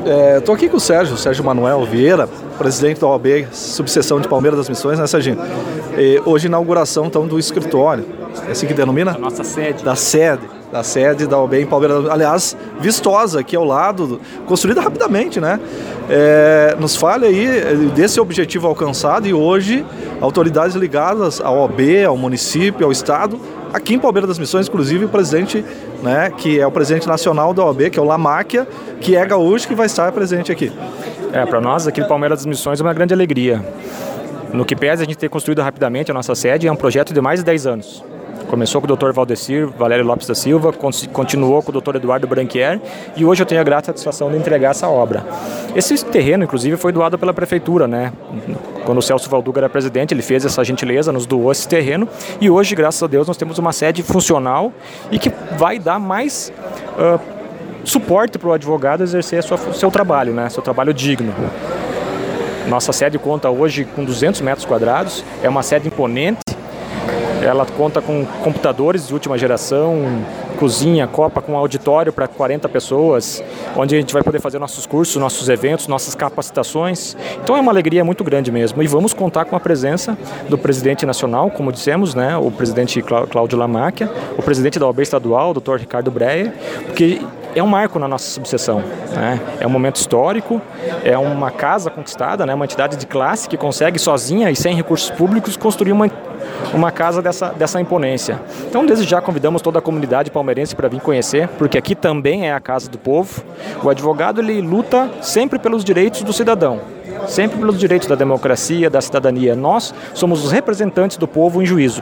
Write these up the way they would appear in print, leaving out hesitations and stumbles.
Estou aqui com o Sérgio Manuel Vieira, presidente da OAB, subseção de Palmeiras das Missões, né, Serginho? Hoje, inauguração, então, do escritório, é assim que denomina? Da nossa sede. Da sede da OAB em Palmeiras, aliás, vistosa aqui ao lado, construída rapidamente, né? Nos fale aí desse objetivo alcançado e hoje autoridades ligadas à OAB, ao município, ao Estado, aqui em Palmeiras das Missões, inclusive o presidente, né, que é o presidente nacional da OAB, que é o Lamáquia, que é gaúcho, que vai estar presente aqui. Para nós aqui no Palmeiras das Missões é uma grande alegria. No que pese a gente ter construído rapidamente a nossa sede, é um projeto de mais de 10 anos. Começou com o Dr. Valdecir Valério Lopes da Silva, continuou com o Dr. Eduardo Branquier e hoje eu tenho a grata satisfação de entregar essa obra. Esse terreno, inclusive, foi doado pela prefeitura, né? Quando o Celso Valduga era presidente, ele fez essa gentileza, nos doou esse terreno e hoje, graças a Deus, nós temos uma sede funcional e que vai dar mais suporte para o advogado exercer seu trabalho, né? Seu trabalho digno. Nossa sede conta hoje com 200 metros quadrados, é uma sede imponente. Ela conta com computadores de última geração, cozinha, copa com auditório para 40 pessoas, onde a gente vai poder fazer nossos cursos, nossos eventos, nossas capacitações. Então é uma alegria muito grande mesmo. E vamos contar com a presença do presidente nacional, como dissemos, né, o presidente Cláudio Lamáquia, o presidente da OAB estadual, o Dr. Ricardo Breyer, porque é um marco na nossa subseção, né? É um momento histórico, é uma casa conquistada, né? Uma entidade de classe que consegue sozinha e sem recursos públicos construir uma casa dessa imponência. Então, desde já convidamos toda a comunidade palmeirense para vir conhecer, porque aqui também é a casa do povo. O advogado, ele luta sempre pelos direitos do cidadão, sempre pelos direitos da democracia, da cidadania. Nós somos os representantes do povo em juízo.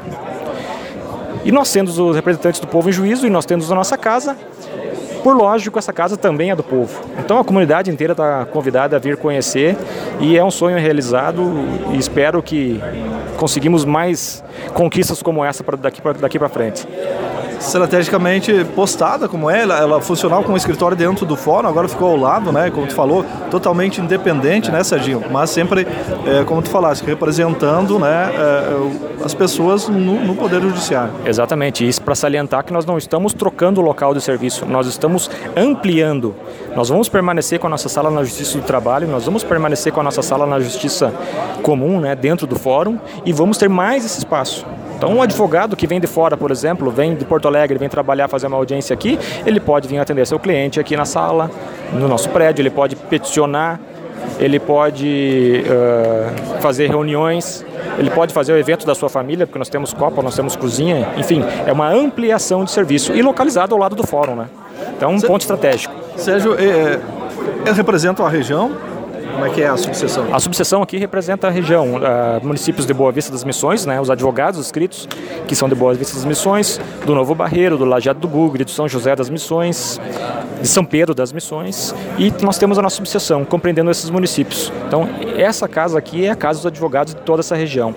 E nós sendo os representantes do povo em juízo, e nós temos a nossa casa, por lógico, essa casa também é do povo. Então a comunidade inteira está convidada a vir conhecer e é um sonho realizado e espero que conseguimos mais conquistas como essa daqui para frente. Estrategicamente postada como ela funcionava como um escritório dentro do fórum, agora ficou ao lado, né, como tu falou, totalmente independente, né, Serginho? Mas sempre, como tu falaste, representando, né, as pessoas no Poder Judiciário. Exatamente, isso para salientar que nós não estamos trocando o local de serviço, nós estamos ampliando. Nós vamos permanecer com a nossa sala na Justiça do Trabalho, nós vamos permanecer com a nossa sala na Justiça Comum, né, dentro do fórum, e vamos ter mais esse espaço. Então, um advogado que vem de fora, por exemplo, vem de Porto Alegre, vem trabalhar, fazer uma audiência aqui, ele pode vir atender seu cliente aqui na sala, no nosso prédio, ele pode peticionar, ele pode fazer reuniões, ele pode fazer o evento da sua família, porque nós temos copa, nós temos cozinha, enfim, é uma ampliação de serviço e localizado ao lado do fórum, né? Então, um ponto estratégico. Sérgio, eles representam a região? Como é que é a subseção? A subseção aqui representa a região, municípios de Boa Vista das Missões, né, os advogados inscritos, que são de Boa Vista das Missões, do Novo Barreiro, do Lajeado do Bugre, do São José das Missões, de São Pedro das Missões, e nós temos a nossa subseção, compreendendo esses municípios. Então, essa casa aqui é a casa dos advogados de toda essa região.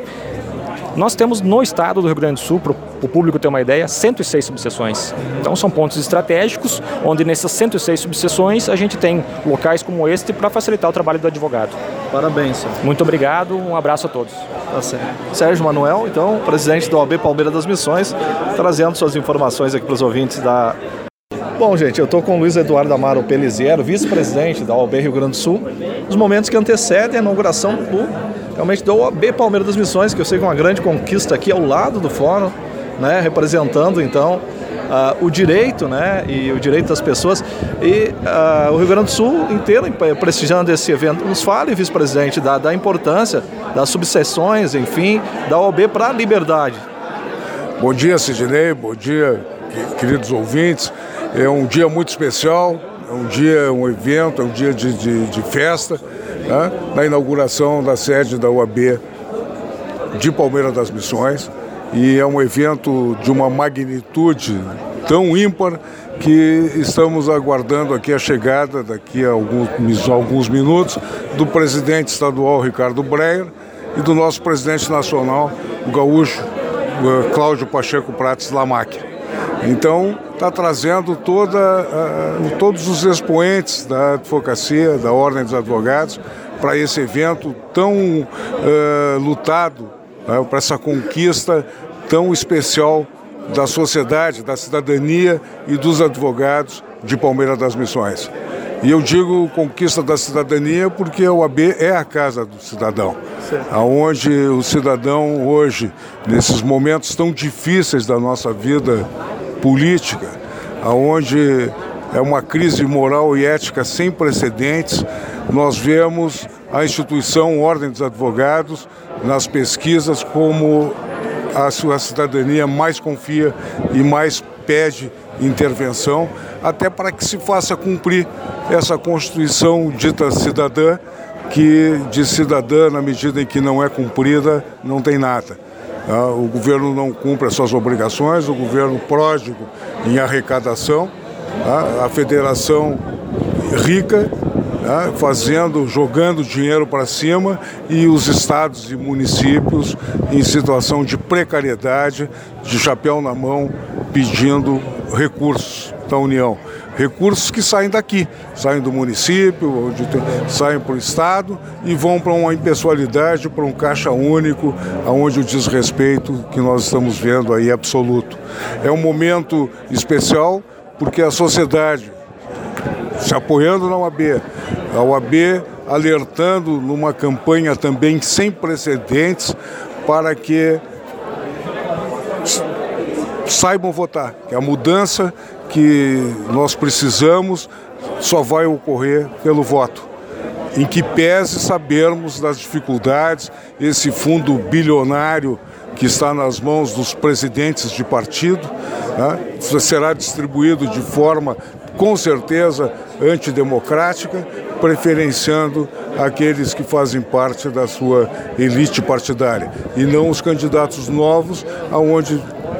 Nós temos no estado do Rio Grande do Sul, para o público ter uma ideia, 106 subseções. Então são pontos estratégicos, onde nessas 106 subseções a gente tem locais como este para facilitar o trabalho do advogado. Parabéns, senhor. Muito obrigado, um abraço a todos. Tá certo. Sérgio Manuel, então, presidente da OAB Palmeiras das Missões, trazendo suas informações aqui para os ouvintes da... Bom, gente, eu estou com o Luiz Eduardo Amaro Peliziero, vice-presidente da OAB Rio Grande do Sul, nos momentos que antecedem a inauguração realmente da OAB Palmeiras das Missões, que eu sei que é uma grande conquista aqui ao lado do fórum, né, representando então o direito, né, e o direito das pessoas e o Rio Grande do Sul inteiro prestigiando esse evento. Nos fale, vice-presidente, da importância das subseções, enfim, da OAB para a liberdade. Bom dia, Sidney, bom dia, queridos ouvintes. É um dia muito especial, um evento, é um dia de festa, né, na inauguração da sede da OAB de Palmeiras das Missões, e é um evento de uma magnitude tão ímpar que estamos aguardando aqui a chegada, daqui a alguns minutos, do presidente estadual Ricardo Breyer e do nosso presidente nacional, o gaúcho Cláudio Pacheco Prates Lamáquia. Então, está trazendo todos os expoentes da advocacia, da Ordem dos Advogados, para esse evento tão lutado, né, para essa conquista tão especial da sociedade, da cidadania e dos advogados de Palmeiras das Missões. E eu digo conquista da cidadania porque a OAB é a casa do cidadão, aonde o cidadão hoje, nesses momentos tão difíceis da nossa vida política, aonde é uma crise moral e ética sem precedentes, nós vemos a instituição Ordem dos Advogados nas pesquisas como a sua cidadania mais confia e mais pede intervenção, até para que se faça cumprir essa Constituição dita cidadã, que de cidadã, na medida em que não é cumprida, não tem nada. O governo não cumpre as suas obrigações, o governo pródigo em arrecadação, a federação rica, jogando dinheiro para cima, e os estados e municípios em situação de precariedade, de chapéu na mão, pedindo recursos da União. Recursos que saem daqui, saem do município, saem para o estado e vão para uma impessoalidade, para um caixa único, onde o desrespeito que nós estamos vendo aí é absoluto. É um momento especial porque a sociedade, se apoiando na OAB, a OAB alertando numa campanha também sem precedentes para que saibam votar, que a mudança que nós precisamos só vai ocorrer pelo voto, em que pese sabermos das dificuldades, esse fundo bilionário que está nas mãos dos presidentes de partido, será distribuído de forma, com certeza, antidemocrática, preferenciando aqueles que fazem parte da sua elite partidária, e não os candidatos novos, aonde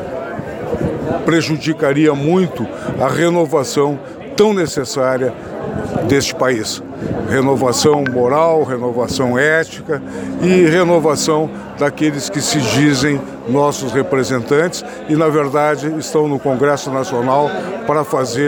prejudicaria muito a renovação tão necessária deste país. Renovação moral, renovação ética e renovação daqueles que se dizem nossos representantes e, na verdade, estão no Congresso Nacional para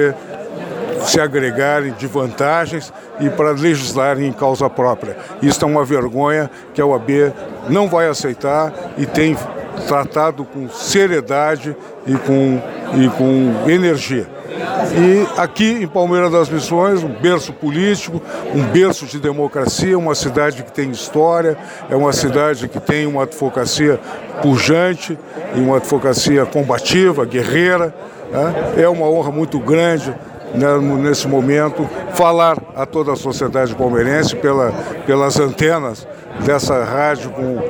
se agregarem de vantagens e para legislarem em causa própria. Isso é uma vergonha que a OAB não vai aceitar e tem tratado com seriedade e com energia. E aqui em Palmeira das Missões, um berço político, um berço de democracia, uma cidade que tem história, é uma cidade que tem uma advocacia pujante e uma advocacia combativa, guerreira. É uma honra muito grande, nesse momento, falar a toda a sociedade palmeirense pelas antenas dessa rádio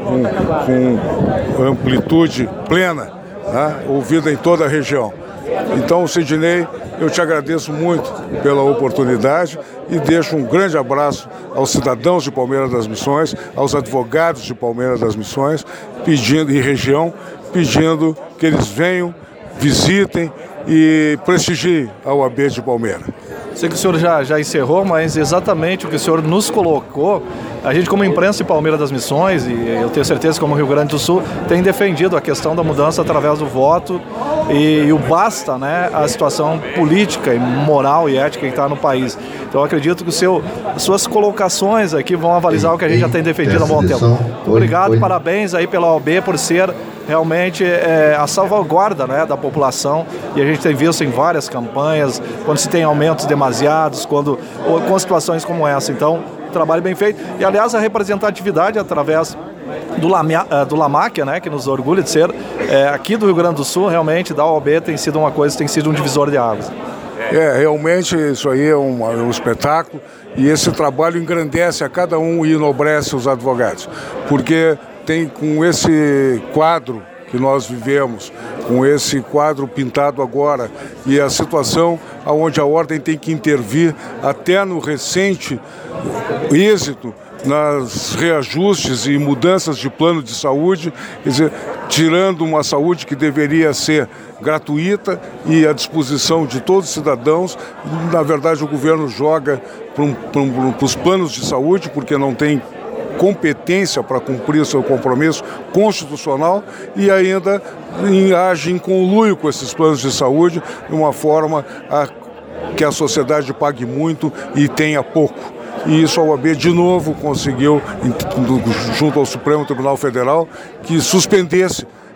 com amplitude plena, ouvida em toda a região. Então, Sidney, eu te agradeço muito pela oportunidade e deixo um grande abraço aos cidadãos de Palmeira das Missões, aos advogados de Palmeira das Missões e região, pedindo que eles venham, visitem e prestigiem a OAB de Palmeira. Sei que o senhor já encerrou, mas exatamente o que o senhor nos colocou, a gente como imprensa de Palmeira das Missões, e eu tenho certeza que como Rio Grande do Sul, tem defendido a questão da mudança através do voto e o basta, a situação política e moral e ética que está no país. Então eu acredito que as suas colocações aqui vão avalizar o que a gente já tem defendido há bom tempo. Obrigado, parabéns aí pela OAB por ser realmente a salvaguarda da população, e a gente tem visto em várias campanhas, quando se tem aumentos demasiados, com situações como essa. Então, trabalho bem feito. E, aliás, a representatividade através do LAMAC, que nos orgulha de ser aqui do Rio Grande do Sul, realmente, da OAB, tem sido um divisor de águas. Realmente isso aí é um espetáculo, e esse trabalho engrandece a cada um e enobrece os advogados, porque tem com esse quadro que nós vivemos, com esse quadro pintado agora, e a situação onde a ordem tem que intervir até no recente êxito nas reajustes e mudanças de plano de saúde, quer dizer, tirando uma saúde que deveria ser gratuita e à disposição de todos os cidadãos. Na verdade, o governo joga para os planos de saúde, porque não tem competência para cumprir o seu compromisso constitucional, e ainda age em conluio com esses planos de saúde de uma forma que a sociedade pague muito e tenha pouco. E isso a OAB de novo conseguiu, junto ao Supremo Tribunal Federal, que suspendesse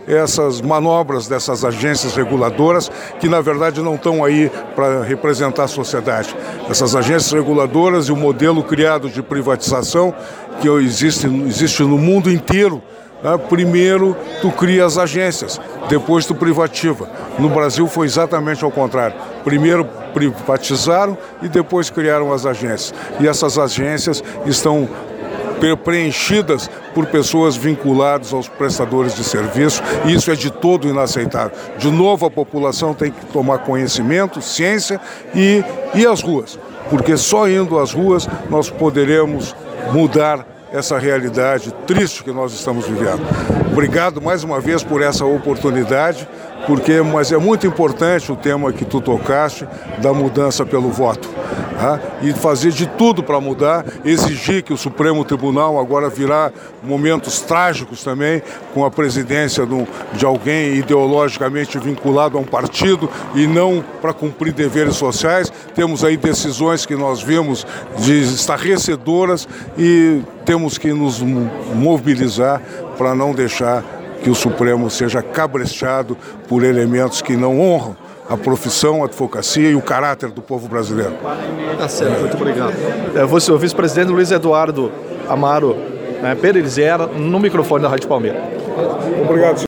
essas manobras dessas agências reguladoras que, na verdade, não estão aí para representar a sociedade. Essas agências reguladoras e o modelo criado de privatização que existe no mundo inteiro. Primeiro tu cria as agências, depois tu privativa. No Brasil foi exatamente ao contrário. Primeiro privatizaram e depois criaram as agências. E essas agências estão preenchidas por pessoas vinculadas aos prestadores de serviço, e isso é de todo inaceitável. De novo, a população tem que tomar conhecimento, ciência e ir às ruas, porque só indo às ruas nós poderemos mudar essa realidade triste que nós estamos vivendo. Obrigado mais uma vez por essa oportunidade, mas é muito importante o tema que tu tocaste da mudança pelo voto. E fazer de tudo para mudar, exigir que o Supremo Tribunal agora virá momentos trágicos também, com a presidência de alguém ideologicamente vinculado a um partido e não para cumprir deveres sociais. Temos aí decisões que nós vimos estarrecedoras e temos que nos mobilizar para não deixar que o Supremo seja cabrestado por elementos que não honram a profissão, a advocacia e o caráter do povo brasileiro. Tá certo, muito obrigado. Você, o vice-presidente Luiz Eduardo Amaro Pelliziero, no microfone da Rádio Palmeira. Obrigado.